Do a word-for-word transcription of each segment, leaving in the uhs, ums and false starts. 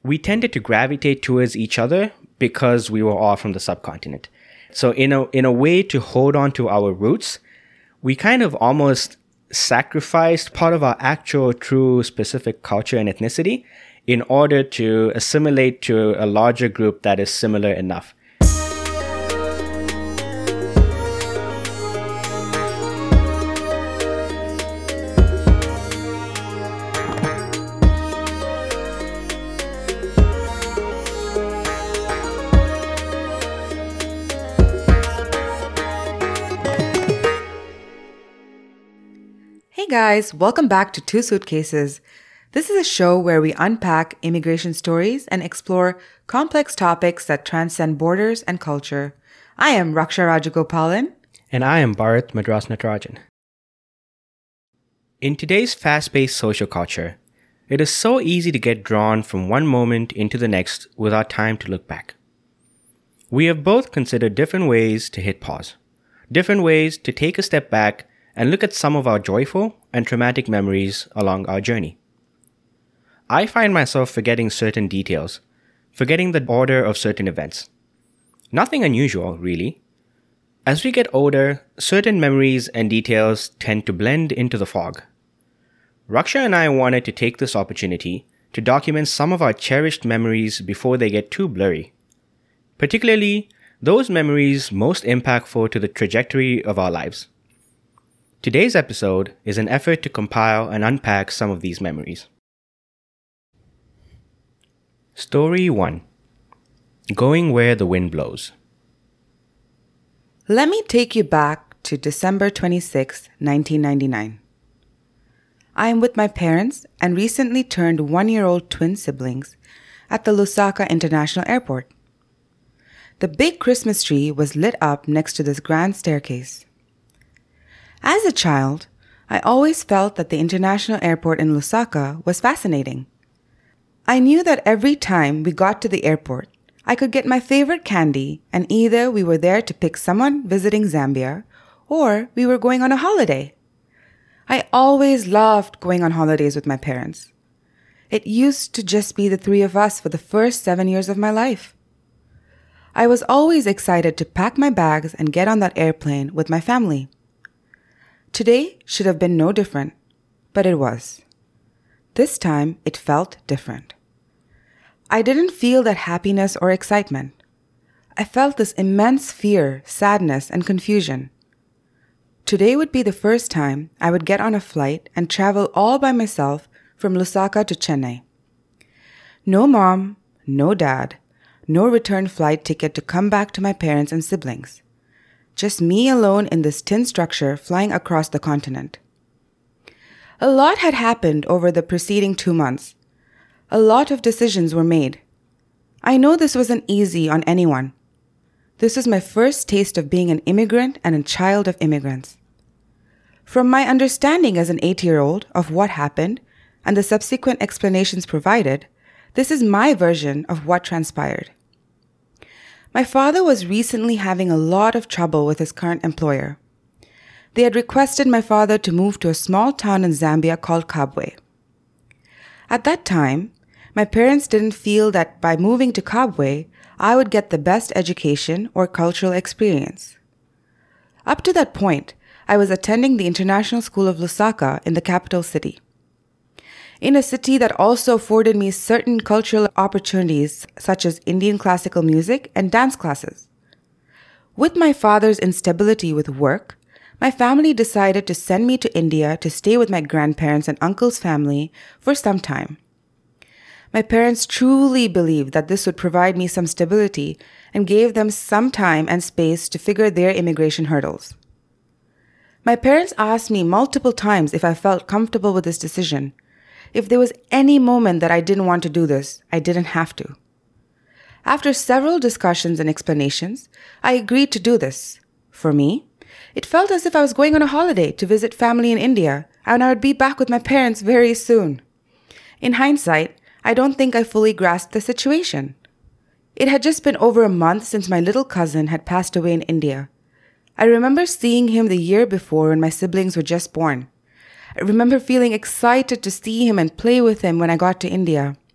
we tended to gravitate towards each other because we were all from the subcontinent. So in a in a way to hold on to our roots, we kind of almost sacrificed part of our actual true specific culture and ethnicity in order to assimilate to a larger group that is similar enough. Hey guys, welcome back to Two Suitcases. This is a show where we unpack immigration stories and explore complex topics that transcend borders and culture. I am Raksha Rajagopalan. And I am Bharat Madras Natarajan. In today's fast-paced social culture, it is so easy to get drawn from one moment into the next without time to look back. We have both considered different ways to hit pause, different ways to take a step back and look at some of our joyful and traumatic memories along our journey. I find myself forgetting certain details, forgetting the order of certain events. Nothing unusual, really. As we get older, certain memories and details tend to blend into the fog. Raksha and I wanted to take this opportunity to document some of our cherished memories before they get too blurry, particularly those memories most impactful to the trajectory of our lives. Today's episode is an effort to compile and unpack some of these memories. Story one. Going Where the Wind Blows. Let me take you back to December twenty-sixth, nineteen ninety-nine. I am with my parents and recently turned one-year-old twin siblings at the Lusaka International Airport. The big Christmas tree was lit up next to this grand staircase. As a child, I always felt that the international airport in Lusaka was fascinating. I knew that every time we got to the airport, I could get my favorite candy, and either we were there to pick someone visiting Zambia or we were going on a holiday. I always loved going on holidays with my parents. It used to just be the three of us for the first seven years of my life. I was always excited to pack my bags and get on that airplane with my family. Today should have been no different, but it was. This time, it felt different. I didn't feel that happiness or excitement. I felt this immense fear, sadness, and confusion. Today would be the first time I would get on a flight and travel all by myself from Lusaka to Chennai. No mom, no dad, no return flight ticket to come back to my parents and siblings. Just me alone in this tin structure flying across the continent. A lot had happened over the preceding two months. A lot of decisions were made. I know this wasn't easy on anyone. This was my first taste of being an immigrant and a child of immigrants. From my understanding as an eight-year-old of what happened and the subsequent explanations provided, this is my version of what transpired. My father was recently having a lot of trouble with his current employer. They had requested my father to move to a small town in Zambia called Kabwe. At that time, my parents didn't feel that by moving to Kabwe, I would get the best education or cultural experience. Up to that point, I was attending the International School of Lusaka in the capital city. In a city that also afforded me certain cultural opportunities such as Indian classical music and dance classes. With my father's instability with work, my family decided to send me to India to stay with my grandparents and uncle's family for some time. My parents truly believed that this would provide me some stability and gave them some time and space to figure their immigration hurdles. My parents asked me multiple times if I felt comfortable with this decision. If there was any moment that I didn't want to do this, I didn't have to. After several discussions and explanations, I agreed to do this. For me, it felt as if I was going on a holiday to visit family in India, and I would be back with my parents very soon. In hindsight, I don't think I fully grasped the situation. It had just been over a month since my little cousin had passed away in India. I remember seeing him the year before when my siblings were just born. I remember feeling excited to see him and play with him when I got to India.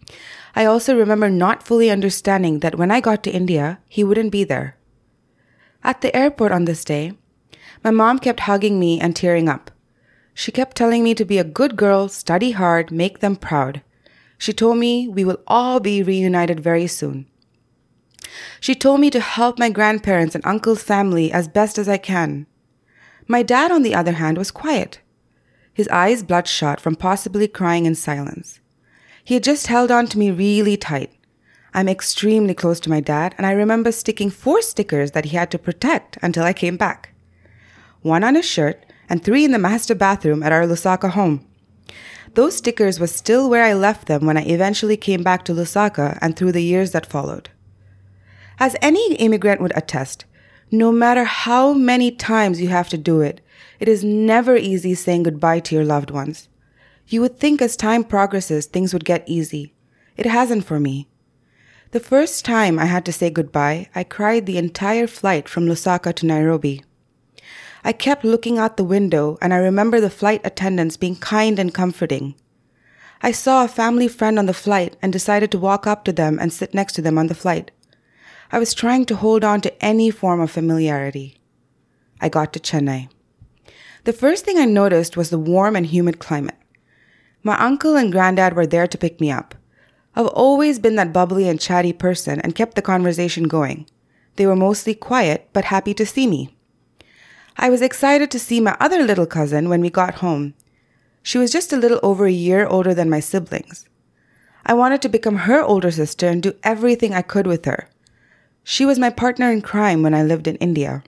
I also remember not fully understanding that when I got to India, he wouldn't be there. At the airport on this day, my mom kept hugging me and tearing up. She kept telling me to be a good girl, study hard, make them proud. She told me we will all be reunited very soon. She told me to help my grandparents and uncle's family as best as I can. My dad, on the other hand, was quiet, his eyes bloodshot from possibly crying in silence. He had just held on to me really tight. I'm extremely close to my dad, and I remember sticking four stickers that he had to protect until I came back. One on his shirt and three in the master bathroom at our Lusaka home. Those stickers were still where I left them when I eventually came back to Lusaka and through the years that followed. As any immigrant would attest, no matter how many times you have to do it, it is never easy saying goodbye to your loved ones. You would think as time progresses, things would get easy. It hasn't for me. The first time I had to say goodbye, I cried the entire flight from Lusaka to Nairobi. I kept looking out the window, and I remember the flight attendants being kind and comforting. I saw a family friend on the flight and decided to walk up to them and sit next to them on the flight. I was trying to hold on to any form of familiarity. I got to Chennai. The first thing I noticed was the warm and humid climate. My uncle and granddad were there to pick me up. I've always been that bubbly and chatty person and kept the conversation going. They were mostly quiet, but happy to see me. I was excited to see my other little cousin when we got home. She was just a little over a year older than my siblings. I wanted to become her older sister and do everything I could with her. She was my partner in crime when I lived in India.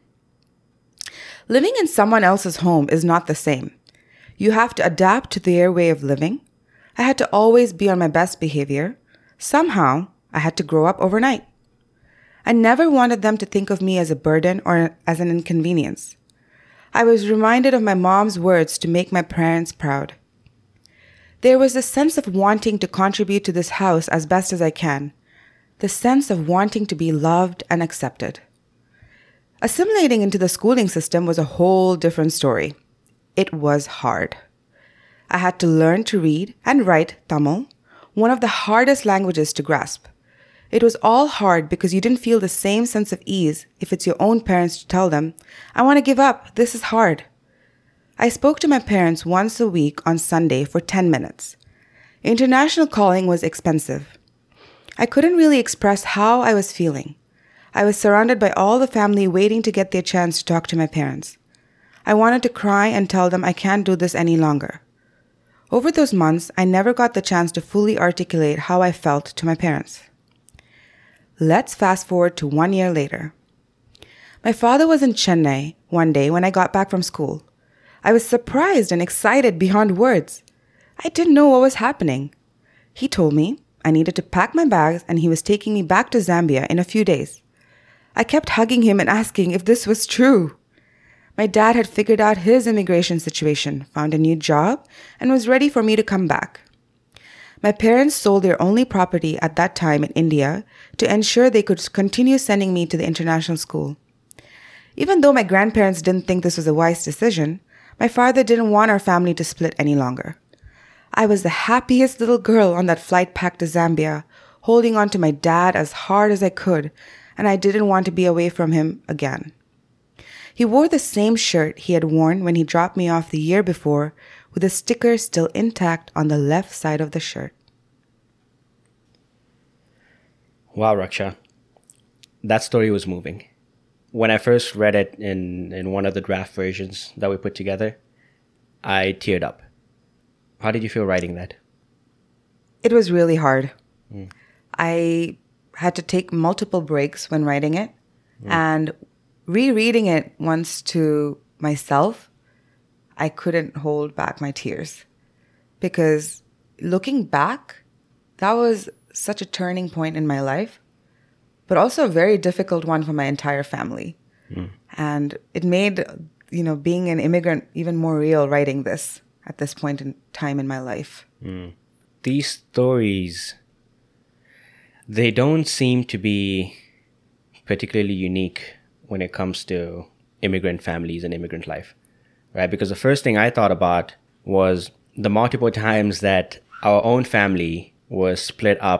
Living in someone else's home is not the same. You have to adapt to their way of living. I had to always be on my best behavior. Somehow, I had to grow up overnight. I never wanted them to think of me as a burden or as an inconvenience. I was reminded of my mom's words to make my parents proud. There was a sense of wanting to contribute to this house as best as I can, the sense of wanting to be loved and accepted. Assimilating into the schooling system was a whole different story. It was hard. I had to learn to read and write Tamil, one of the hardest languages to grasp. It was all hard because you didn't feel the same sense of ease if it's your own parents to tell them, I want to give up, this is hard. I spoke to my parents once a week on Sunday for ten minutes. International calling was expensive. I couldn't really express how I was feeling. I was surrounded by all the family waiting to get their chance to talk to my parents. I wanted to cry and tell them I can't do this any longer. Over those months, I never got the chance to fully articulate how I felt to my parents. Let's fast forward to one year later. My father was in Chennai one day when I got back from school. I was surprised and excited beyond words. I didn't know what was happening. He told me I needed to pack my bags and he was taking me back to Zambia in a few days. I kept hugging him and asking if this was true. My dad had figured out his immigration situation, found a new job, and was ready for me to come back. My parents sold their only property at that time in India to ensure they could continue sending me to the international school. Even though my grandparents didn't think this was a wise decision, my father didn't want our family to split any longer. I was the happiest little girl on that flight back to Zambia, holding on to my dad as hard as I could, and I didn't want to be away from him again. He wore the same shirt he had worn when he dropped me off the year before, with the sticker still intact on the left side of the shirt. Wow, Raksha. That story was moving. When I first read it in, in one of the draft versions that we put together, I teared up. How did you feel writing that? It was really hard. Mm. I had to take multiple breaks when writing it, mm. and rereading it once to myself, I couldn't hold back my tears. Because looking back, that was such a turning point in my life, but also a very difficult one for my entire family. Mm. And it made, you know, being an immigrant even more real writing this at this point in time in my life. Mm. These stories, they don't seem to be particularly unique when it comes to immigrant families and immigrant life, right? Because the first thing I thought about was the multiple times that our own family was split up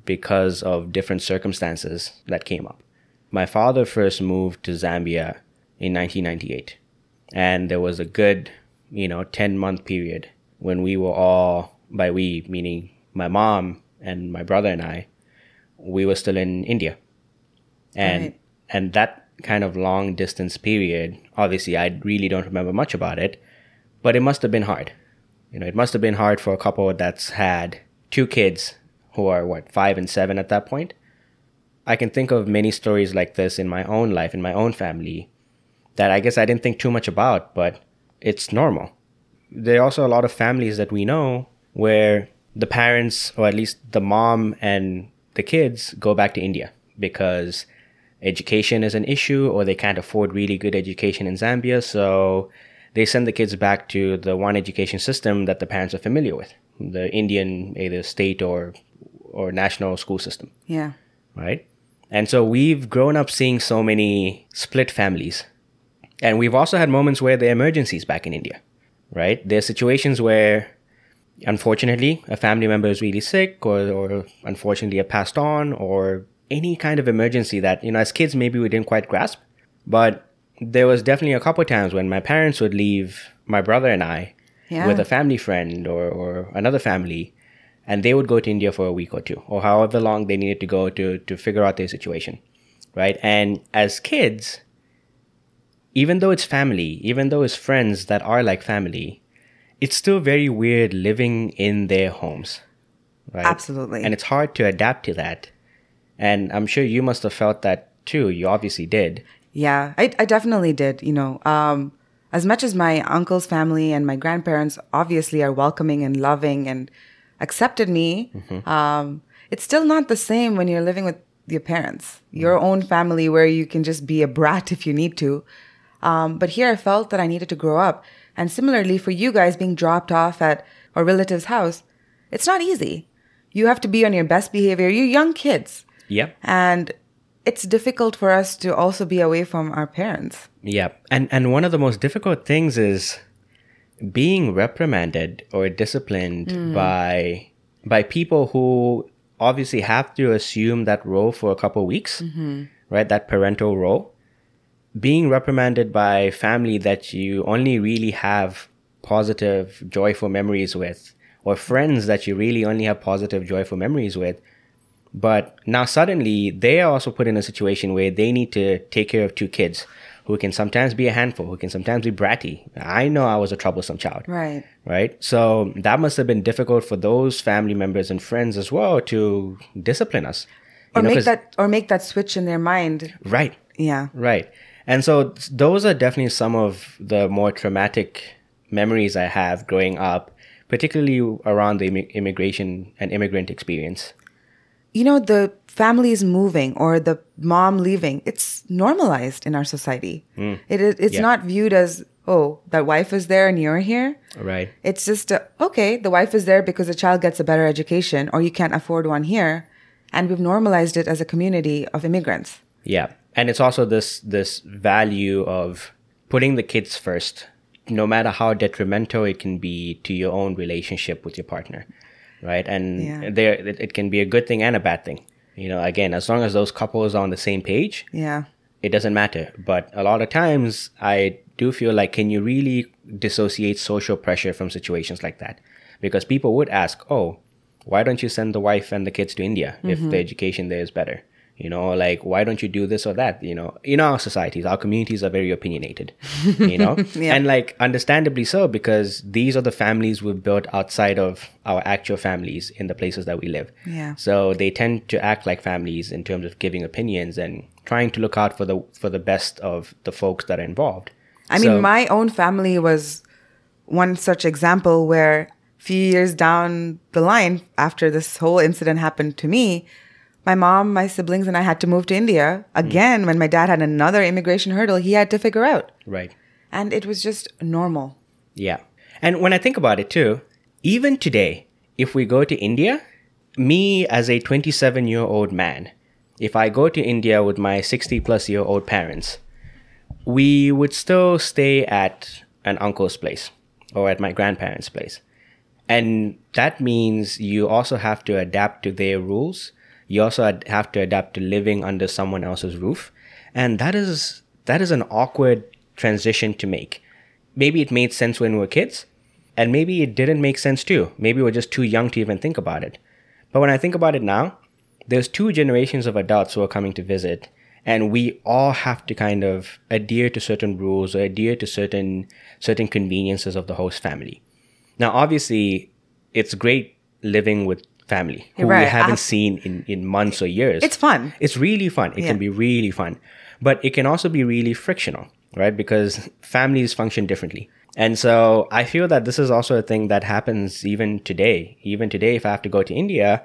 because of different circumstances that came up. My father first moved to Zambia in nineteen ninety-eight. And there was a good, you know, ten-month period when we were all, by we, meaning my mom and my brother and I, we were still in India. And right. and that kind of long distance period, obviously I really don't remember much about it, but it must have been hard. You know, it must have been hard for a couple that's had two kids who are, what, five and seven at that point. I can think of many stories like this in my own life, in my own family, that I guess I didn't think too much about, but it's normal. There are also a lot of families that we know where the parents, or at least the mom and the kids, go back to India because education is an issue or they can't afford really good education in Zambia. So they send the kids back to the one education system that the parents are familiar with, the Indian, either state or or national school system. Yeah. Right? And so we've grown up seeing so many split families. And we've also had moments where there are emergencies back in India, right? There are situations where, unfortunately, a family member is really sick or, or unfortunately have passed on, or any kind of emergency that, you know, as kids, maybe we didn't quite grasp. But there was definitely a couple of times when my parents would leave my brother and I yeah. with a family friend or, or another family, and they would go to India for a week or two, or however long they needed to go to, to figure out their situation, right? And as kids, even though it's family, even though it's friends that are like family, it's still very weird living in their homes, right? Absolutely. And it's hard to adapt to that. And I'm sure you must have felt that too. You obviously did. Yeah, I, I definitely did. You know, um, as much as my uncle's family and my grandparents obviously are welcoming and loving and accepted me, mm-hmm. um, it's still not the same when you're living with your parents, your mm-hmm. own family, where you can just be a brat if you need to. Um, but here I felt that I needed to grow up. And similarly for you guys being dropped off at a relative's house, it's not easy. You have to be on your best behavior. You're young kids. Yep. And it's difficult for us to also be away from our parents. Yep. And and one of the most difficult things is being reprimanded or disciplined mm. by by people who obviously have to assume that role for a couple of weeks, mm-hmm. right? That parental role. Being reprimanded by family that you only really have positive, joyful memories with, or friends that you really only have positive, joyful memories with. But now suddenly they are also put in a situation where they need to take care of two kids who can sometimes be a handful, who can sometimes be bratty. I know I was a troublesome child. Right. Right. So that must have been difficult for those family members and friends as well to discipline us. Or you know, make that or make that switch in their mind. Right. Yeah. Right. And so those are definitely some of the more traumatic memories I have growing up, particularly around the immigration and immigrant experience. You know, the families moving or the mom leaving, it's normalized in our society. Mm. It is, it's yeah. not viewed as, oh, that wife is there and you're here. Right. It's just, uh, okay, the wife is there because the child gets a better education or you can't afford one here. And we've normalized it as a community of immigrants. Yeah. And it's also this this value of putting the kids first, no matter how detrimental it can be to your own relationship with your partner, right? And yeah. there it, it can be a good thing and a bad thing. You know, again, as long as those couples are on the same page, yeah, it doesn't matter. But a lot of times, I do feel like, can you really dissociate social pressure from situations like that? Because people would ask, oh, why don't you send the wife and the kids to India mm-hmm. if the education there is better? You know, like, why don't you do this or that? You know, in our societies, our communities are very opinionated, you know, yeah. and like, understandably so, because these are the families we've built outside of our actual families in the places that we live. Yeah. So they tend to act like families in terms of giving opinions and trying to look out for the for the best of the folks that are involved. I so, mean, my own family was one such example where a few years down the line, after this whole incident happened to me, my mom, my siblings, and I had to move to India. Again, mm. when my dad had another immigration hurdle he had to figure out. Right. And it was just normal. Yeah. And when I think about it too, even today, if we go to India, me as a twenty-seven-year-old man, if I go to India with my sixty-plus-year-old parents, we would still stay at an uncle's place or at my grandparents' place. And that means you also have to adapt to their rules. You also ad- have to adapt to living under someone else's roof. And that is that is an awkward transition to make. Maybe it made sense when we were kids, and maybe it didn't make sense too. Maybe we're just too young to even think about it. But when I think about it now, there's two generations of adults who are coming to visit, and we all have to kind of adhere to certain rules or adhere to certain certain conveniences of the host family. Now, obviously, it's great living with family who Right. we haven't Ab- seen in, in months or years. It's fun. It's really fun. It Yeah. can be really fun. But it can also be really frictional, right? Because families function differently. And so I feel that this is also a thing that happens even today. Even today, if I have to go to India,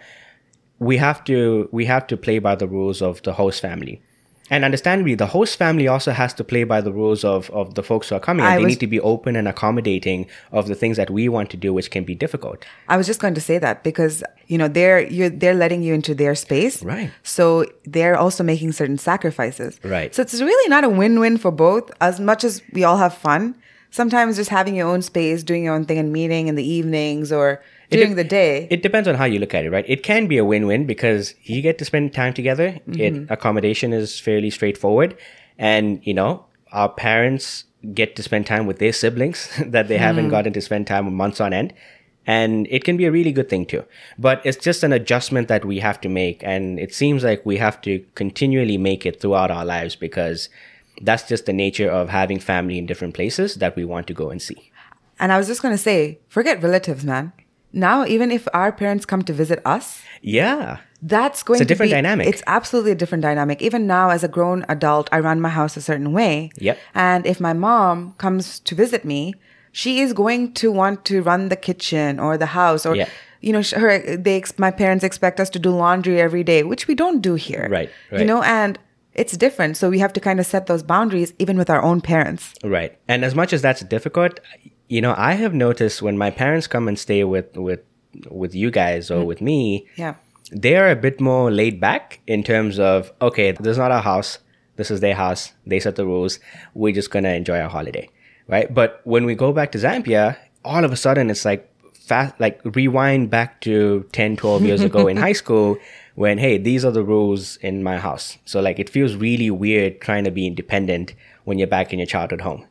we have to we have to play by the rules of the host family. And understandably, the host family also has to play by the rules of, of the folks who are coming. And I they was- need to be open and accommodating of the things that we want to do, which can be difficult. I was just going to say that because, you know, they're you're they're letting you into their space. Right. So they're also making certain sacrifices. Right. So it's really not a win-win for both. As much as we all have fun, sometimes just having your own space, doing your own thing and meeting in the evenings or It during de- the day. It depends on how you look at it, right? It can be a win-win because you get to spend time together. Mm-hmm. It accommodation is fairly straightforward, and you know our parents get to spend time with their siblings that they haven't Mm-hmm. gotten to spend time with months on end, and it can be a really good thing too. But it's just an adjustment that we have to make, and it seems like we have to continually make it throughout our lives because that's just the nature of having family in different places that we want to go and see. And I was just going to say, forget relatives, man. Now, even if our parents come to visit us, Yeah. that's going It's a to different be, dynamic. It's absolutely a different dynamic. Even now, as a grown adult, I run my house a certain way. Yep. And if my mom comes to visit me, she is going to want to run the kitchen or the house, or Yeah. you know, sh- her. They ex- my parents expect us to do laundry every day, which we don't do here. Right, You right. know, and it's different. So we have to kind of set those boundaries, even with our own parents. Right. And as much as that's difficult, you know, I have noticed when my parents come and stay with with with you guys or with me, Yeah. they are a bit more laid back in terms of, okay, this is not our house. This is their house. They set the rules. We're just going to enjoy our holiday. Right. But when we go back to Zambia, all of a sudden it's like fast, like rewind back to ten, twelve years ago in high school when, hey, these are the rules in my house. So like it feels really weird trying to be independent when you're back in your childhood home.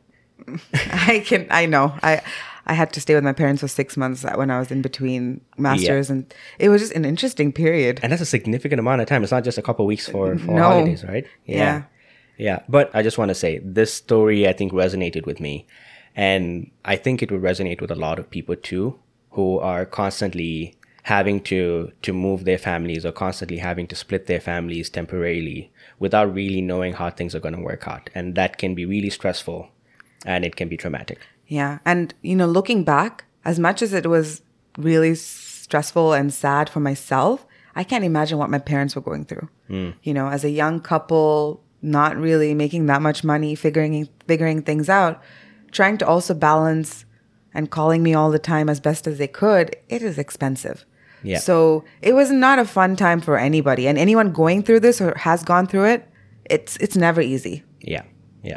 I can. I know. I I had to stay with my parents for six months when I was in between masters, Yeah. and it was just an interesting period. And that's a significant amount of time. It's not just a couple of weeks for, for No. holidays, right? Yeah. Yeah. But I just want to say this story, I think, resonated with me. And I think it would resonate with a lot of people too, who are constantly having to to move their families or constantly having to split their families temporarily without really knowing how things are going to work out. And that can be really stressful and it can be traumatic. Yeah, and you know, looking back, as much as it was really stressful and sad for myself, I can't imagine what my parents were going through. You know, as a young couple, not really making that much money, figuring figuring things out, trying to also balance and calling me all the time as best as they could. It is expensive. Yeah. So it was not a fun time for anybody, and anyone going through this or has gone through it, it's it's never easy. Yeah. Yeah.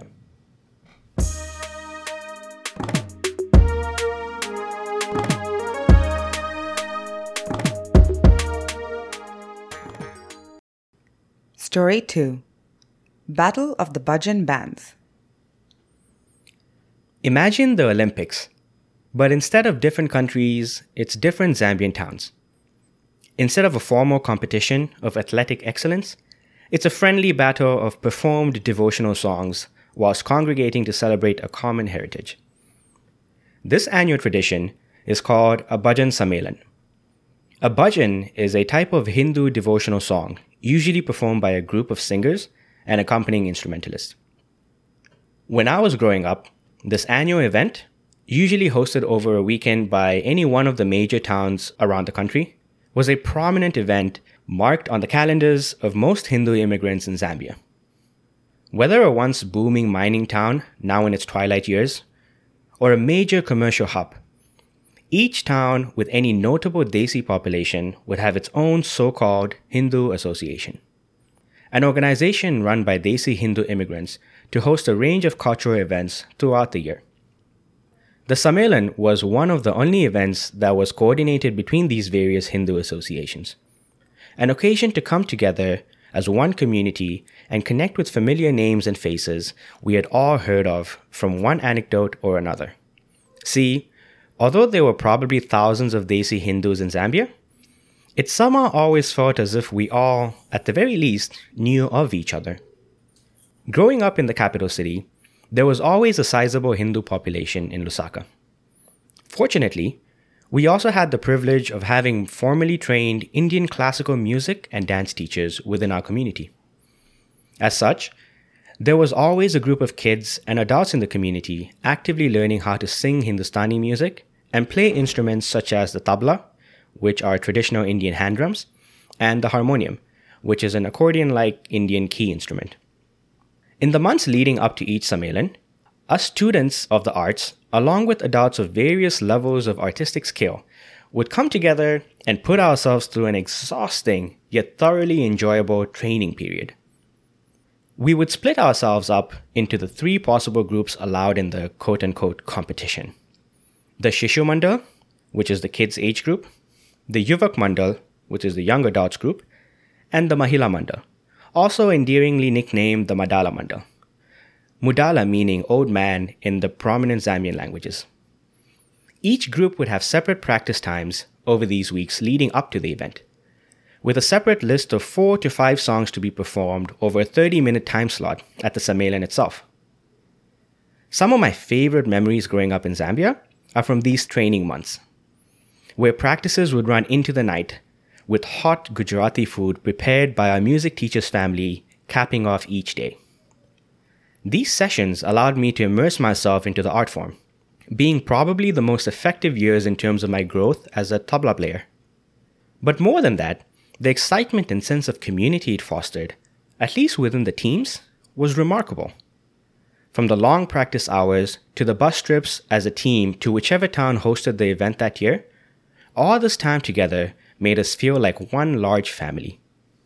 Story two. Battle of the Bajan Bands. Imagine the Olympics, but instead of different countries, it's different Zambian towns. Instead of a formal competition of athletic excellence, it's a friendly battle of performed devotional songs whilst congregating to celebrate a common heritage. This annual tradition is called a Bhajan Sammelan. A bhajan is a type of Hindu devotional song usually performed by a group of singers and accompanying instrumentalists. When I was growing up, this annual event, usually hosted over a weekend by any one of the major towns around the country, was a prominent event marked on the calendars of most Hindu immigrants in Zambia. Whether a once booming mining town, now in its twilight years, or a major commercial hub, each town with any notable Desi population would have its own so-called Hindu association, an organization run by Desi Hindu immigrants to host a range of cultural events throughout the year. The Sammelan was one of the only events that was coordinated between these various Hindu associations. an occasion to come together as one community and connect with familiar names and faces we had all heard of from one anecdote or another. See, although there were probably thousands of Desi Hindus in Zambia, it somehow always felt as if we all, at the very least, knew of each other. Growing up in the capital city, there was always a sizable Hindu population in Lusaka. Fortunately, we also had the privilege of having formally trained Indian classical music and dance teachers within our community. As such, there was always a group of kids and adults in the community actively learning how to sing Hindustani music and play instruments such as the tabla, which are traditional Indian hand drums, and the harmonium, which is an accordion-like Indian key instrument. In the months leading up to each Sammelan, us students of the arts, along with adults of various levels of artistic skill, would come together and put ourselves through an exhausting yet thoroughly enjoyable training period. We would split ourselves up into the three possible groups allowed in the quote-unquote competition. The Shishu Mandal, which is the kids' age group, the Yuvak Mandal, which is the young adults group, and the Mahila Mandal, also endearingly nicknamed the Madala Mandal. Mudala meaning old man in the prominent Zambian languages. Each group would have separate practice times over these weeks leading up to the event, with a separate list of four to five songs to be performed over a thirty-minute time slot at the Sammelan itself. Some of my favorite memories growing up in Zambia are from these training months, where practices would run into the night with hot Gujarati food prepared by our music teacher's family capping off each day. These sessions allowed me to immerse myself into the art form, being probably the most effective years in terms of my growth as a tabla player. But more than that, the excitement and sense of community it fostered, at least within the teams, was remarkable. From the long practice hours to the bus trips as a team to whichever town hosted the event that year, all this time together made us feel like one large family.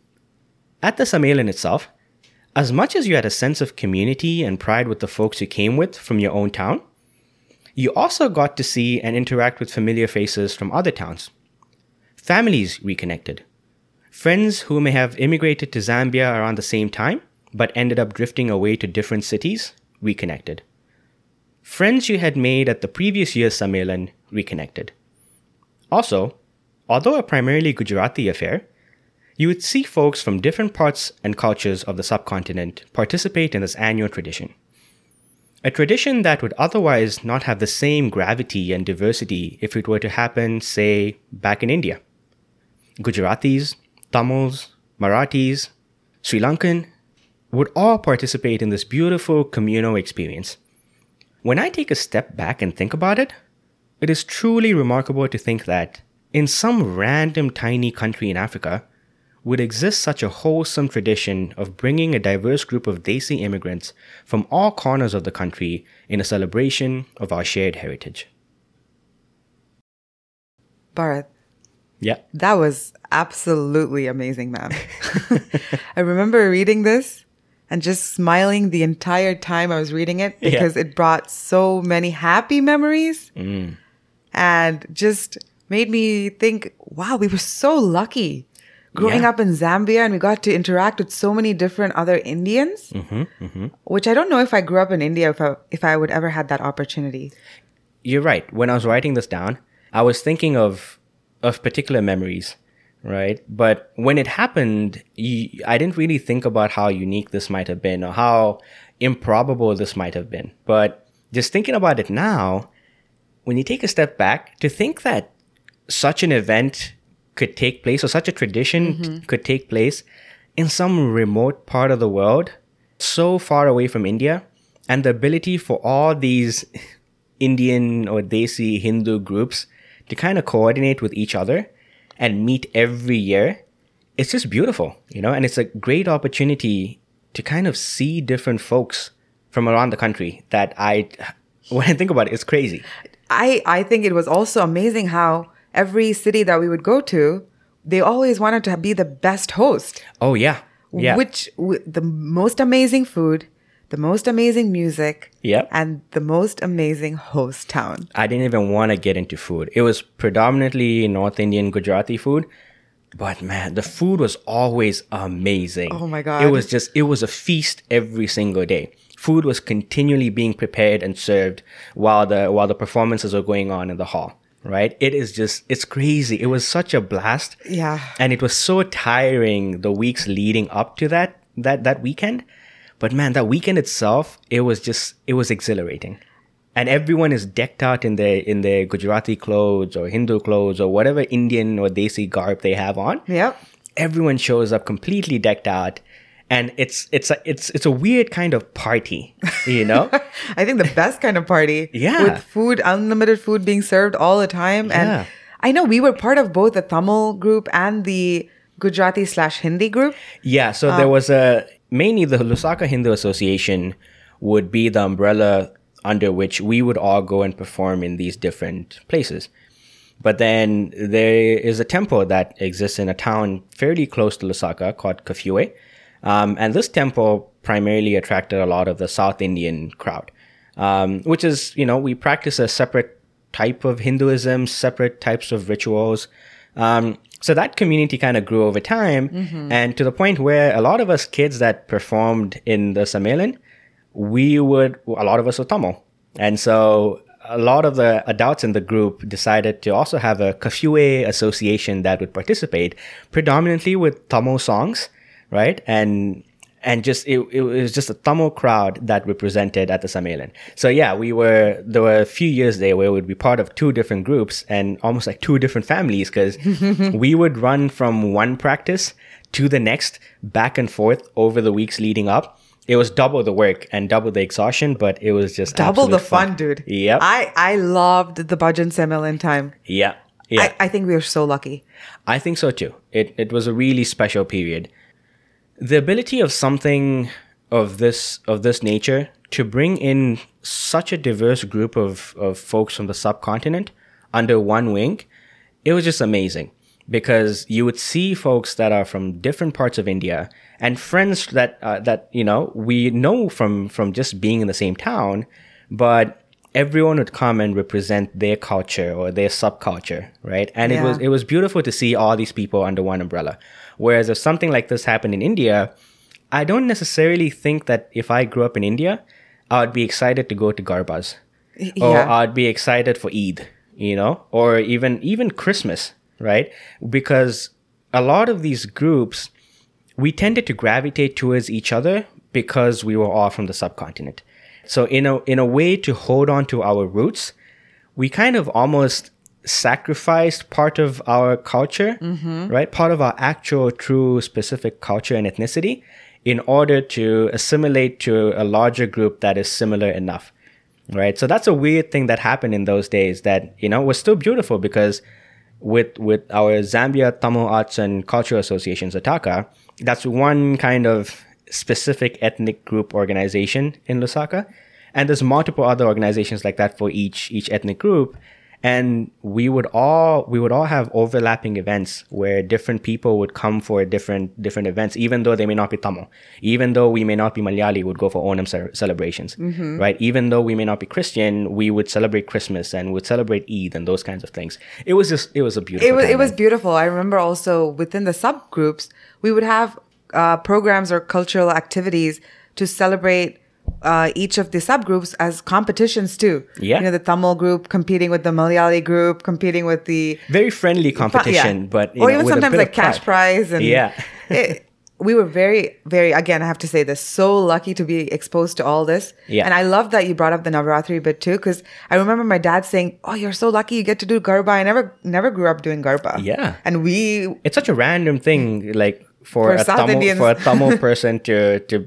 At the Sammelan itself, as much as you had a sense of community and pride with the folks you came with from your own town, you also got to see and interact with familiar faces from other towns. Families reconnected. Friends who may have immigrated to Zambia around the same time, but ended up drifting away to different cities, reconnected. Friends you had made at the previous year's Sammelan reconnected. Also, although a primarily Gujarati affair, you would see folks from different parts and cultures of the subcontinent participate in this annual tradition. A tradition that would otherwise not have the same gravity and diversity if it were to happen, say, back in India. Gujaratis, Tamils, Marathis, Sri Lankan would all participate in this beautiful communal experience. When I take a step back and think about it, it is truly remarkable to think that in some random tiny country in Africa would exist such a wholesome tradition of bringing a diverse group of Desi immigrants from all corners of the country in a celebration of our shared heritage. Bharat. Yeah. That was absolutely amazing, man. I remember reading this and just smiling the entire time I was reading it because yeah. it brought so many happy memories mm. and just made me think, wow, we were so lucky growing yeah. up in Zambia, and we got to interact with so many different other Indians, mm-hmm, mm-hmm. which I don't know if I grew up in India, if I, if I would ever had that opportunity. You're right. When I was writing this down, I was thinking of of particular memories, right? But when it happened, you, I didn't really think about how unique this might have been or how improbable this might have been. But just thinking about it now, when you take a step back, to think that such an event could take place or such a tradition mm-hmm. could take place in some remote part of the world, so far away from India, and the ability for all these Indian or Desi Hindu groups to kind of coordinate with each other and meet every year, it's just beautiful, you know, and it's a great opportunity to kind of see different folks from around the country that I, when I think about it, it's crazy. I, I think it was also amazing how every city that we would go to, they always wanted to be the best host. Oh, yeah. Yeah. Which, w- the most amazing food, the most amazing music, yep. and the most amazing host town. I didn't even want to get into food. It was predominantly North Indian Gujarati food. But man, the food was always amazing. Oh my God. It was just, it was a feast every single day. Food was continually being prepared and served while the while the performances were going on in the hall, right? It is just, it's crazy. It was such a blast. Yeah. And it was so tiring the weeks leading up to that that that weekend. But man, that weekend itself, it was just, it was exhilarating. And everyone is decked out in their in their Gujarati clothes or Hindu clothes or whatever Indian or Desi garb they have on. Yep. Everyone shows up completely decked out. And it's it's a it's it's a weird kind of party, you know? I think the best kind of party. Yeah. With food, unlimited food being served all the time. Yeah. And I know we were part of both the Tamil group and the Gujarati slash Hindi group. Yeah, so there was a, mainly the Lusaka Hindu Association would be the umbrella under which we would all go and perform in these different places. But then there is a temple that exists in a town fairly close to Lusaka called Kafue. Um, and this temple primarily attracted a lot of the South Indian crowd, um, which is, you know, we practice a separate type of Hinduism, separate types of rituals. Um, so that community kind of grew over time. Mm-hmm. And to the point where a lot of us kids that performed in the Sammelan, we would, a lot of us were Tamil. And so a lot of the adults in the group decided to also have a Kafue association that would participate predominantly with Tamil songs. Right. And, and just, it, it was just a Tamil crowd that represented at the Sammelan. So yeah, we were, there were a few years there where we'd be part of two different groups and almost like two different families, because we would run from one practice to the next back and forth over the weeks leading up. It was double the work and double the exhaustion, but it was just double the fun, fun, dude. Yep. I, I loved the Bhajan Sammelan time. Yeah. Yeah. I, I think we were so lucky. I think so too. It, it was a really special period. The ability of something of this of this nature to bring in such a diverse group of, of folks from the subcontinent under one wing, it was just amazing, because you would see folks that are from different parts of India and friends that uh, that you know we know from from just being in the same town, but everyone would come and represent their culture or their subculture, right? And Yeah. it was it was beautiful to see all these people under one umbrella. Whereas if something like this happened in India, I don't necessarily think that if I grew up in India, I would be excited to go to Garbas. Or Yeah. I'd be excited for Eid, you know, or even even Christmas, right? Because a lot of these groups, we tended to gravitate towards each other because we were all from the subcontinent. So in a in a way to hold on to our roots, we kind of almost sacrificed part of our culture, mm-hmm. right? Part of our actual, true, specific culture and ethnicity in order to assimilate to a larger group that is similar enough, right? So that's a weird thing that happened in those days that, you know, was still beautiful, because with with our Zambia Tamil Arts and Cultural Association, Zataka, that's one kind of specific ethnic group organization in Lusaka. And there's multiple other organizations like that for each each ethnic group. And we would all we would all have overlapping events where different people would come for different different events, even though they may not be Tamil, even though we may not be Malayali, would go for Onam ce- celebrations, mm-hmm. right? Even though we may not be Christian, we would celebrate Christmas and would celebrate Eid and those kinds of things. It was just it was a beautiful. It was time, it was man. beautiful. I remember also within the subgroups, we would have uh, programs or cultural activities to celebrate uh, each of the subgroups as competitions too. Yeah. You know, the Tamil group competing with the Malayali group, competing with the Very friendly competition, yeah. but you or know, even with a sometimes bit like of cash pride. prize and Yeah. it, we were very, very, again, I have to say this, so lucky to be exposed to all this. Yeah. And I love that you brought up the Navaratri bit too, because I remember my dad saying, oh, you're so lucky you get to do Garba. I never, never grew up doing Garba. Yeah. And we, It's such a random thing, like for, For a South Tamil Indians. for a Tamil person to to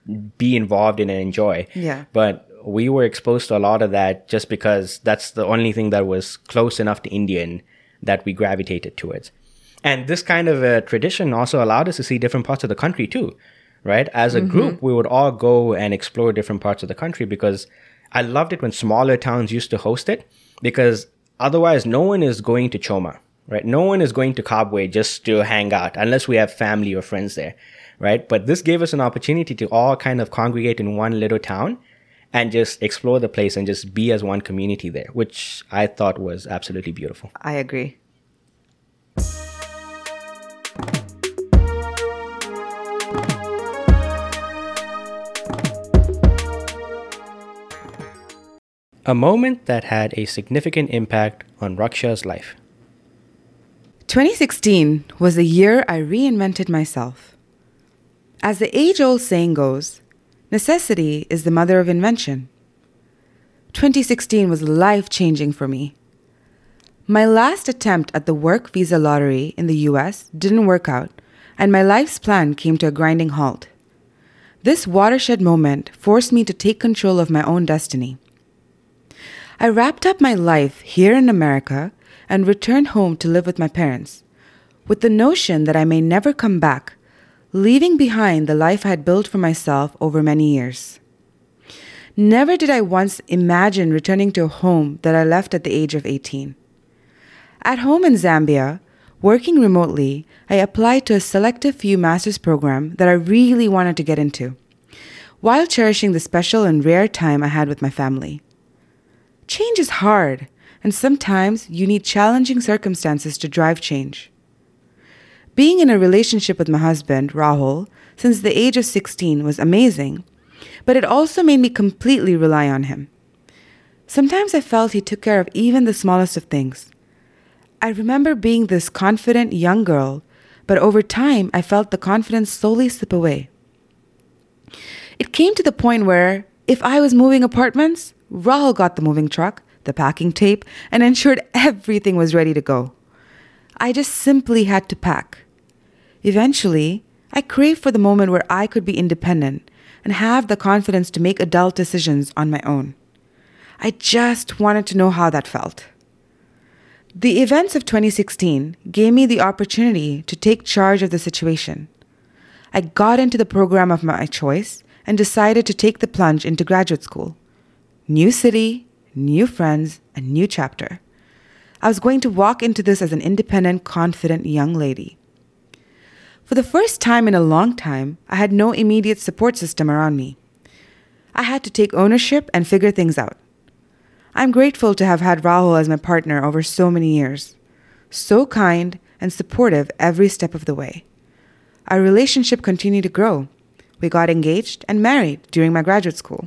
be involved in and enjoy. Yeah. But we were exposed to a lot of that just because that's the only thing that was close enough to Indian that we gravitated towards. And this kind of a tradition also allowed us to see different parts of the country too, right? As a mm-hmm. group, we would all go and explore different parts of the country, because I loved it when smaller towns used to host it, because otherwise no one is going to Choma, right? No one is going to Kabwe just to hang out unless we have family or friends there, right? But this gave us an opportunity to all kind of congregate in one little town and just explore the place and just be as one community there, which I thought was absolutely beautiful. I agree. A moment that had a significant impact on Raksha's life. twenty sixteen was the year I reinvented myself. As the age-old saying goes, necessity is the mother of invention. twenty sixteen was life-changing for me. My last attempt at the work visa lottery in the U S didn't work out, and my life's plan came to a grinding halt. This watershed moment forced me to take control of my own destiny. I wrapped up my life here in America and returned home to live with my parents, with the notion that I may never come back, leaving behind the life I had built for myself over many years. Never did I once imagine returning to a home that I left at the age of eighteen. At home in Zambia, working remotely, I applied to a selective few master's program that I really wanted to get into, while cherishing the special and rare time I had with my family. Change is hard, and sometimes you need challenging circumstances to drive change. Being in a relationship with my husband, Rahul, since the age of sixteen was amazing, but it also made me completely rely on him. Sometimes I felt he took care of even the smallest of things. I remember being this confident young girl, but over time I felt the confidence slowly slip away. It came to the point where, if I was moving apartments, Rahul got the moving truck, the packing tape, and ensured everything was ready to go. I just simply had to pack. Eventually, I craved for the moment where I could be independent and have the confidence to make adult decisions on my own. I just wanted to know how that felt. The events of twenty sixteen gave me the opportunity to take charge of the situation. I got into the program of my choice and decided to take the plunge into graduate school. New city, new friends, a new chapter. I was going to walk into this as an independent, confident young lady. For the first time in a long time, I had no immediate support system around me. I had to take ownership and figure things out. I'm grateful to have had Rahul as my partner over so many years. So kind and supportive every step of the way. Our relationship continued to grow. We got engaged and married during my graduate school.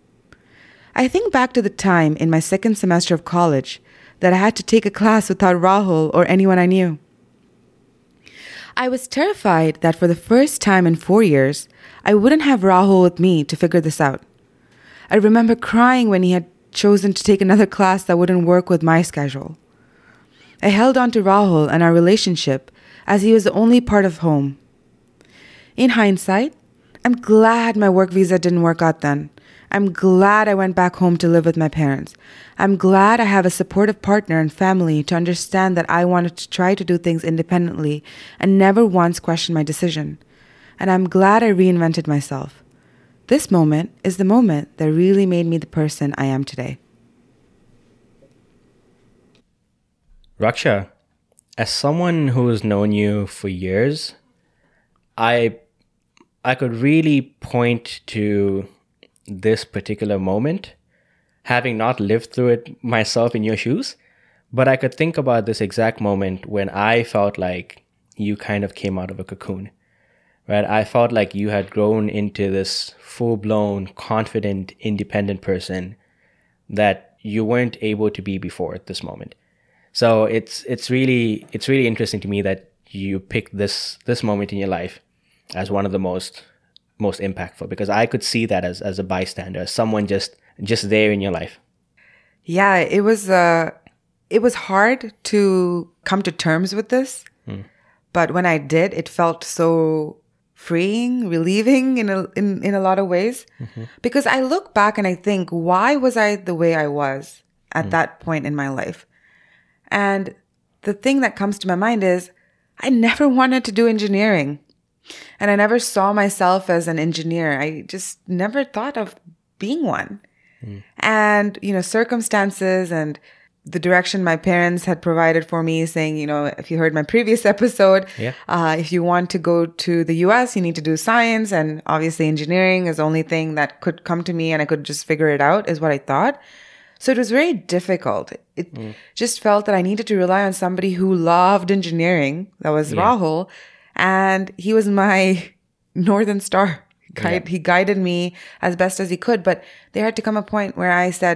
I think back to the time in my second semester of college that I had to take a class without Rahul or anyone I knew. I was terrified that for the first time in four years, I wouldn't have Rahul with me to figure this out. I remember crying when he had chosen to take another class that wouldn't work with my schedule. I held on to Rahul and our relationship as he was the only part of home. In hindsight, I'm glad my work visa didn't work out then. I'm glad I went back home to live with my parents. I'm glad I have a supportive partner and family to understand that I wanted to try to do things independently and never once question my decision. And I'm glad I reinvented myself. This moment is the moment that really made me the person I am today. Raksha, as someone who has known you for years, I I could really point to this particular moment, having not lived through it myself in your shoes, but I could think about this exact moment when I felt like you kind of came out of a cocoon, right? I felt like you had grown into this full-blown, confident, independent person that you weren't able to be before at this moment. So it's it's really it's really interesting to me that you picked this this moment in your life as one of the most most impactful, because I could see that as as a bystander, as someone just just there in your life. Yeah, it was uh it was hard to come to terms with this, mm. but when I did, it felt so freeing, relieving in a in, in a lot of ways. Mm-hmm. Because I look back and I think, why was I the way I was at mm. that point in my life? And the thing that comes to my mind is I never wanted to do engineering. And I never saw myself as an engineer. I just never thought of being one. Mm. And, you know, circumstances and the direction my parents had provided for me, saying, you know, if you heard my previous episode, yeah. uh, if you want to go to the U S, you need to do science. And obviously engineering is the only thing that could come to me and I could just figure it out, is what I thought. So it was very difficult. It mm. just felt that I needed to rely on somebody who loved engineering. That was yeah. Rahul. And he was my Northern Star. Guide, yeah. He guided me as best as he could. But there had to come a point where I said,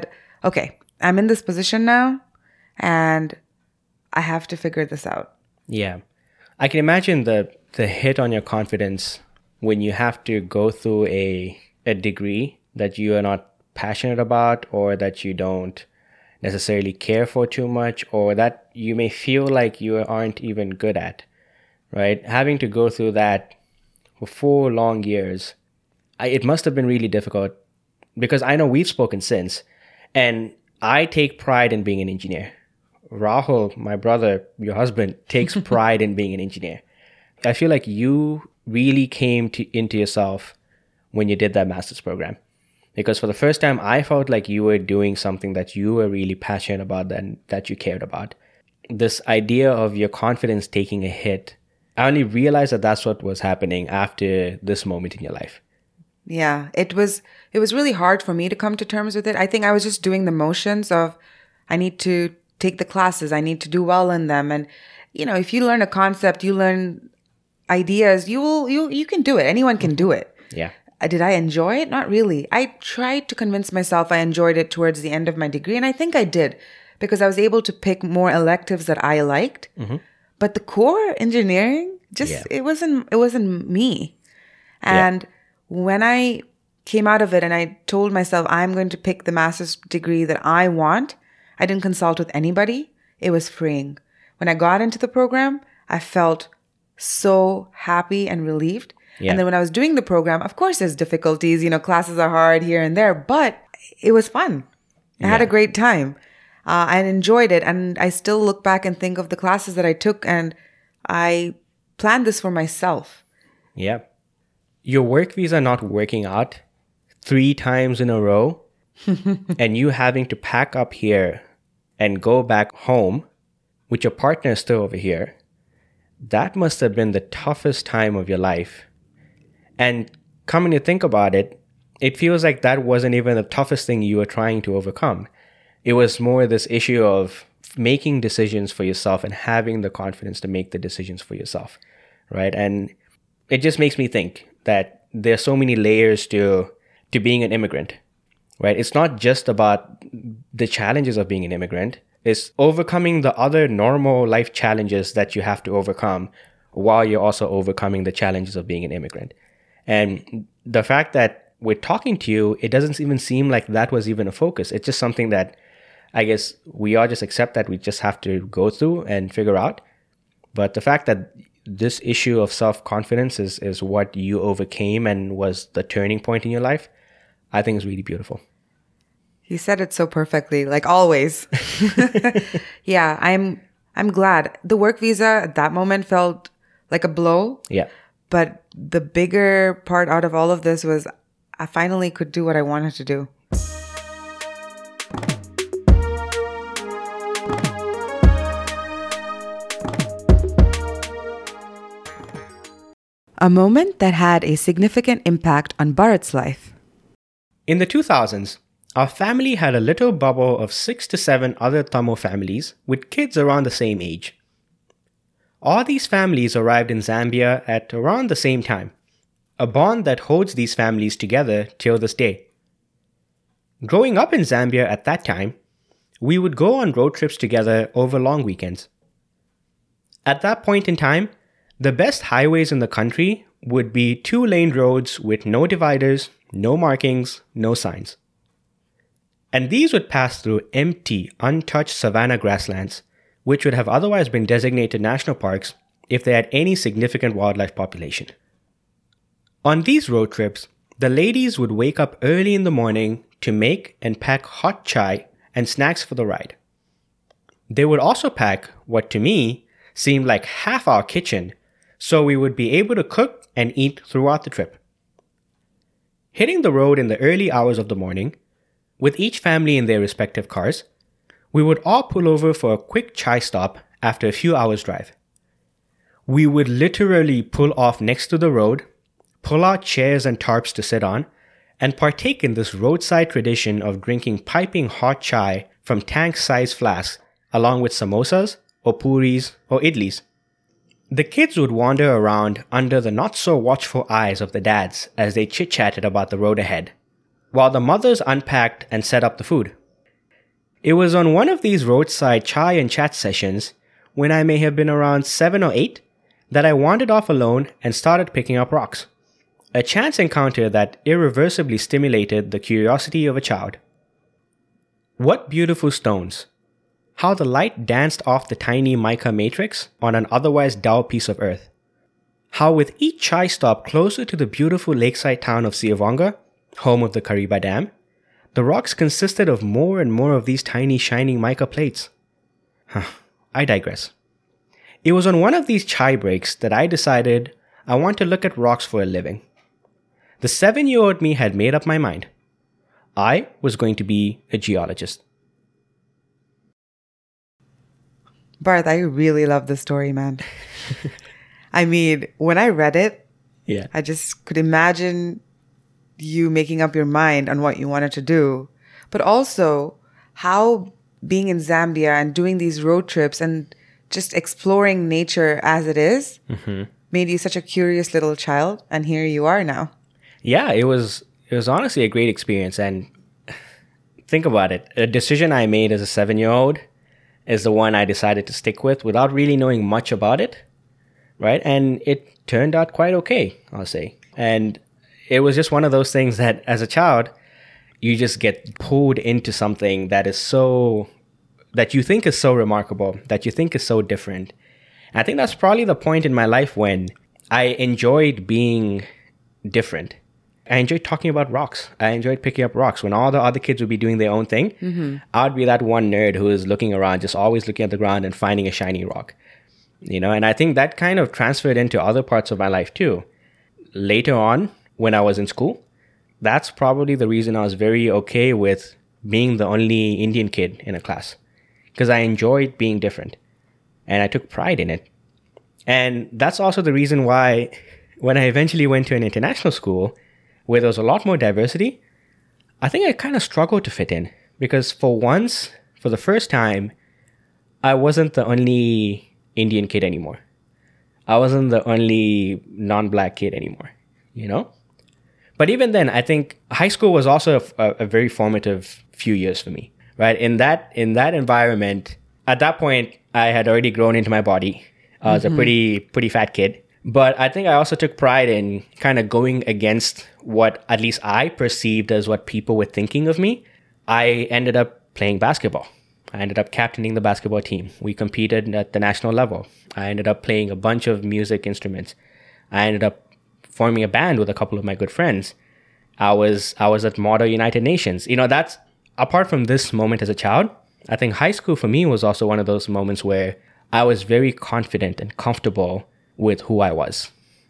okay, I'm in this position now and I have to figure this out. Yeah. I can imagine the the hit on your confidence when you have to go through a a degree that you are not passionate about, or that you don't necessarily care for too much, or that you may feel like you aren't even good at, right? Having to go through that for four long years, I, it must have been really difficult, because I know we've spoken since, and I take pride in being an engineer. Rahul, my brother, your husband, takes pride in being an engineer. I feel like you really came to, into yourself when you did that master's program. Because for the first time, I felt like you were doing something that you were really passionate about and that you cared about. This idea of your confidence taking a hit, I only realized that that's what was happening after this moment in your life. Yeah, it was it was really hard for me to come to terms with it. I think I was just doing the motions of, I need to take the classes, I need to do well in them. And, you know, if you learn a concept, you learn ideas, you will you you can do it. Anyone can do it. Yeah. Did I enjoy it? Not really. I tried to convince myself I enjoyed it towards the end of my degree, and I think I did, because I was able to pick more electives that I liked. Mm-hmm. But the core engineering, just Yeah. it wasn't it wasn't me. And yeah. when I came out of it and I told myself I'm going to pick the master's degree that I want, I didn't consult with anybody. It was freeing. When I got into the program, I felt so happy and relieved. Yeah. And then when I was doing the program, of course there's difficulties, you know, classes are hard here and there, but it was fun. I yeah. had a great time. Uh, I enjoyed it. And I still look back and think of the classes that I took, and I planned this for myself. Yeah. Your work visa not working out three times in a row and you having to pack up here and go back home with your partner still over here. That must have been the toughest time of your life. And coming to think about it, it feels like that wasn't even the toughest thing you were trying to overcome. It was more this issue of making decisions for yourself and having the confidence to make the decisions for yourself, right? And it just makes me think that there's so many layers to to being an immigrant, right? It's not just about the challenges of being an immigrant. It's overcoming the other normal life challenges that you have to overcome while you're also overcoming the challenges of being an immigrant. And the fact that we're talking to you, it doesn't even seem like that was even a focus. It's just something that I guess we all just accept that we just have to go through and figure out. But the fact that this issue of self-confidence is, is what you overcame and was the turning point in your life, I think is really beautiful. You said it so perfectly, like always. Yeah, I'm I'm glad. The work visa at that moment felt like a blow. Yeah. But the bigger part out of all of this was I finally could do what I wanted to do. A moment that had a significant impact on Bharat's life. In the two thousands, our family had a little bubble of six to seven other Tamil families with kids around the same age. All these families arrived in Zambia at around the same time, a bond that holds these families together till this day. Growing up in Zambia at that time, we would go on road trips together over long weekends. At that point in time, the best highways in the country would be two-lane roads with no dividers, no markings, no signs. And these would pass through empty, untouched savanna grasslands, which would have otherwise been designated national parks if they had any significant wildlife population. On these road trips, the ladies would wake up early in the morning to make and pack hot chai and snacks for the ride. They would also pack what to me seemed like half our kitchen, so we would be able to cook and eat throughout the trip. Hitting the road in the early hours of the morning, with each family in their respective cars, we would all pull over for a quick chai stop after a few hours' drive. We would literally pull off next to the road, pull out chairs and tarps to sit on, and partake in this roadside tradition of drinking piping hot chai from tank-sized flasks along with samosas or puris or idlis. The kids would wander around under the not-so-watchful eyes of the dads as they chit-chatted about the road ahead, while the mothers unpacked and set up the food. It was on one of these roadside chai and chat sessions, when I may have been around seven or eight, that I wandered off alone and started picking up rocks. A chance encounter that irreversibly stimulated the curiosity of a child. What beautiful stones! How the light danced off the tiny mica matrix on an otherwise dull piece of earth. How with each chai stop closer to the beautiful lakeside town of Siavonga, home of the Kariba Dam, the rocks consisted of more and more of these tiny shining mica plates. Huh, I digress. It was on one of these chai breaks that I decided I want to look at rocks for a living. The seven-year-old me had made up my mind. I was going to be a geologist. Barth, I really love this story, man. I mean, when I read it, yeah, I just could imagine you making up your mind on what you wanted to do, but also how being in Zambia and doing these road trips and just exploring nature as it is mm-hmm. made you such a curious little child, and here you are now. Yeah, it was it was honestly a great experience. And think about it. A decision I made as a seven-year-old is the one I decided to stick with without really knowing much about it, right? And it turned out quite okay, I'll say. And it was just one of those things that as a child, you just get pulled into something that is so, that you think is so remarkable, that you think is so different. And I think that's probably the point in my life when I enjoyed being different. I enjoyed talking about rocks. I enjoyed picking up rocks. When all the other kids would be doing their own thing, mm-hmm. I'd be that one nerd who is looking around, just always looking at the ground and finding a shiny rock. You know, and I think that kind of transferred into other parts of my life too. Later on, when I was in school, that's probably the reason I was very okay with being the only Indian kid in a class. Because I enjoyed being different. And I took pride in it. And that's also the reason why when I eventually went to an international school, where there was a lot more diversity, I think I kind of struggled to fit in. Because for once, for the first time, I wasn't the only Indian kid anymore. I wasn't the only non-black kid anymore, you know? But even then, I think high school was also a, a very formative few years for me, right? In that in that environment, at that point, I had already grown into my body. I was mm-hmm. a pretty pretty fat kid. But I think I also took pride in kind of going against what at least I perceived as what people were thinking of me. I ended up playing basketball. I ended up captaining the basketball team. We competed at the national level. I ended up playing a bunch of music instruments. I ended up forming a band with a couple of my good friends. I was I was at Model United Nations. You know, that's, apart from this moment as a child, I think high school for me was also one of those moments where I was very confident and comfortable with who I was.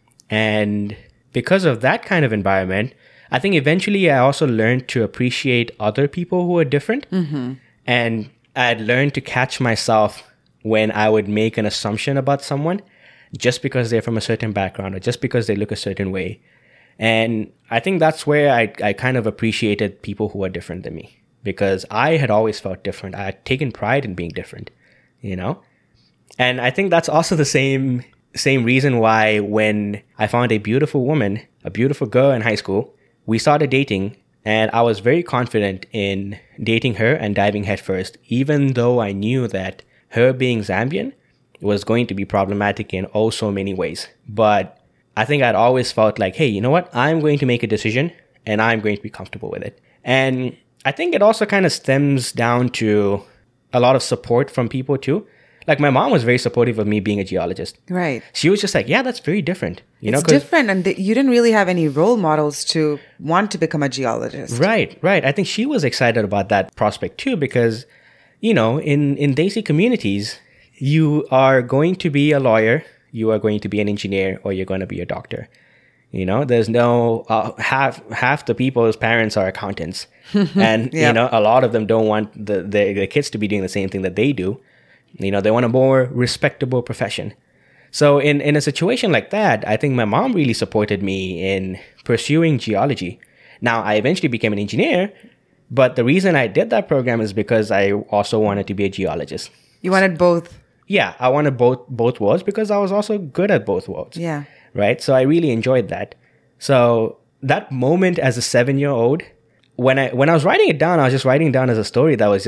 And because of that kind of environment, I think eventually I also learned to appreciate other people who are different. Mm-hmm. And I'd learned to catch myself when I would make an assumption about someone just because they're from a certain background or just because they look a certain way. And I think that's where I, I kind of appreciated people who are different than me, because I had always felt different. I had taken pride in being different, you know? And I think that's also the same same reason why when I found a beautiful woman, a beautiful girl in high school, we started dating, and I was very confident in dating her and diving headfirst, even though I knew that her being Zambian was going to be problematic in oh so many ways. But I think I'd always felt like, hey, you know what? I'm going to make a decision and I'm going to be comfortable with it. And I think it also kind of stems down to a lot of support from people too. Like my mom was very supportive of me being a geologist. Right. She was just like, yeah, that's very different. You it's know, different. And th- you didn't really have any role models to want to become a geologist. Right, right. I think she was excited about that prospect too, because, you know, in, in Desi communities, you are going to be a lawyer, you are going to be an engineer, or you're going to be a doctor. You know, there's no, uh, half half the people's parents are accountants. And, yeah. you know, a lot of them don't want the, the, the kids to be doing the same thing that they do. You know, they want a more respectable profession. So in, in a situation like that, I think my mom really supported me in pursuing geology. Now, I eventually became an engineer, but the reason I did that program is because I also wanted to be a geologist. You wanted both? Yeah, I wanted both both worlds because I was also good at both worlds. Yeah. Right? So I really enjoyed that. So that moment as a seven-year-old, when I when I was writing it down, I was just writing down as a story that was just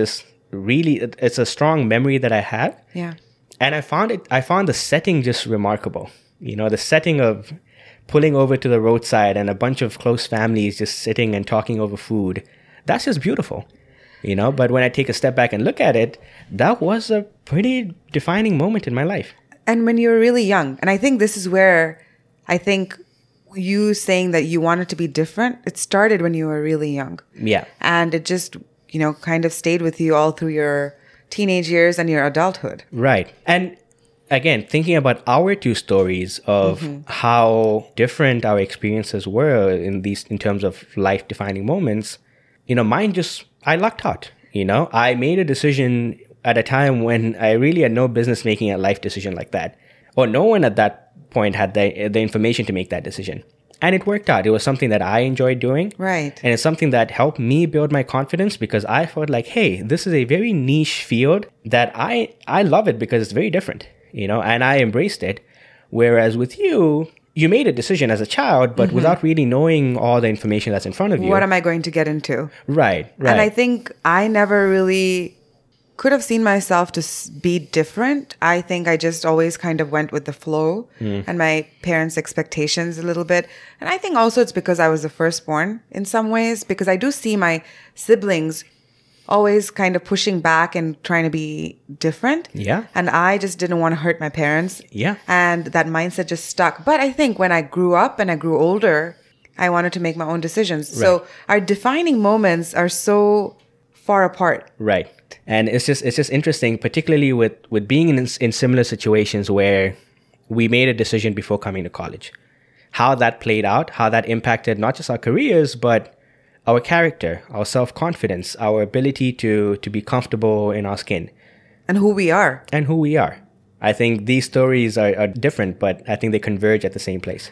really, it- it's a strong memory that I have. Yeah. And I found it, I found the setting just remarkable. You know, the setting of pulling over to the roadside and a bunch of close families just sitting and talking over food. That's just beautiful, you know? But when I take a step back and look at it, that was a pretty defining moment in my life. And when you were really young, and I think this is where I think you saying that you wanted to be different, it started when you were really young. Yeah. And it just, you know, kind of stayed with you all through your teenage years and your adulthood. Right. And again, thinking about our two stories of mm-hmm. how different our experiences were in these, in terms of life defining moments, you know, mine just, I lucked out. You know, I made a decision at a time when I really had no business making a life decision like that. Or no one at that point had the, the information to make that decision. And it worked out. It was something that I enjoyed doing. Right. And it's something that helped me build my confidence because I felt like, hey, this is a very niche field that I, I love it because it's very different, you know, and I embraced it. Whereas with you, you made a decision as a child, but mm-hmm. without really knowing all the information that's in front of you. What am I going to get into? Right, right. And I think I never really could have seen myself to be different. I think I just always kind of went with the flow mm. and my parents' expectations a little bit. And I think also it's because I was the firstborn in some ways, because I do see my siblings always kind of pushing back and trying to be different. Yeah. And I just didn't want to hurt my parents. Yeah. And that mindset just stuck. But I think when I grew up and I grew older, I wanted to make my own decisions. Right. So our defining moments are so far apart. Right. And it's just it's just interesting, particularly with, with being in in similar situations where we made a decision before coming to college. How that played out, how that impacted not just our careers, but our character, our self-confidence, our ability to, to be comfortable in our skin. And who we are. And who we are. I think these stories are, are different, but I think they converge at the same place.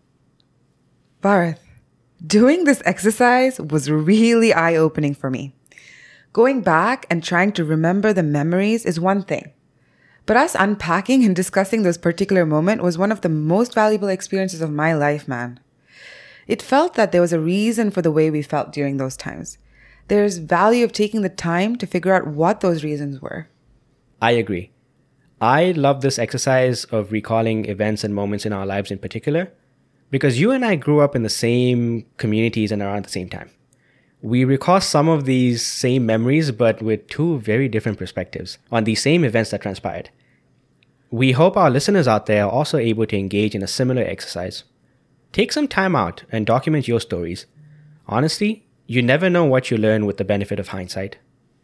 Bharath, doing this exercise was really eye-opening for me. Going back and trying to remember the memories is one thing. But us unpacking and discussing those particular moments was one of the most valuable experiences of my life, man. It felt that there was a reason for the way we felt during those times. There's value of taking the time to figure out what those reasons were. I agree. I love this exercise of recalling events and moments in our lives in particular, because you and I grew up in the same communities and around the same time. We recall some of these same memories, but with two very different perspectives on these same events that transpired. We hope our listeners out there are also able to engage in a similar exercise. Take some time out and document your stories. Honestly, you never know what you learn with the benefit of hindsight.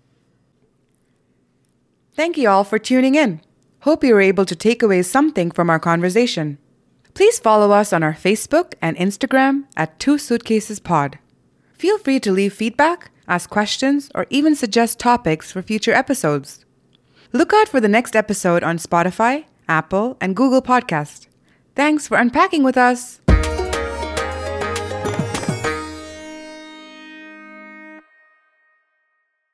Thank you all for tuning in. Hope you were able to take away something from our conversation. Please follow us on our Facebook and Instagram at Two Suitcases Pod. Feel free to leave feedback, ask questions, or even suggest topics for future episodes. Look out for the next episode on Spotify, Apple, and Google Podcast. Thanks for unpacking with us.